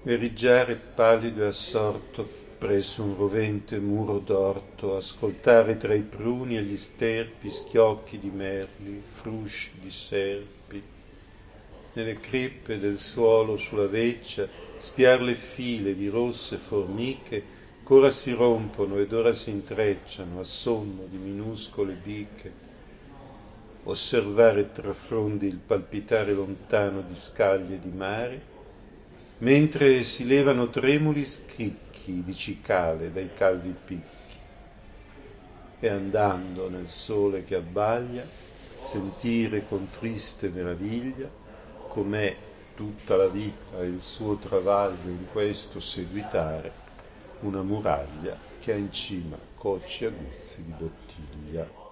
Veriggiare pallido e assorto presso un rovente muro d'orto, ascoltare tra i pruni e gli sterpi schiocchi di merli, frusci di serpi, nelle crepe del suolo sulla veccia, spiar le file di rosse formiche che ora si rompono ed ora si intrecciano a sonno di minuscole biche, osservare tra frondi il palpitare lontano di scaglie di mare, mentre si levano tremuli scricchi di cicale dai calvi picchi, e andando nel sole che abbaglia, sentire con triste meraviglia com'è tutta la vita e il suo travaglio in questo seguitare una muraglia che ha in cima cocci aguzzi di bottiglia.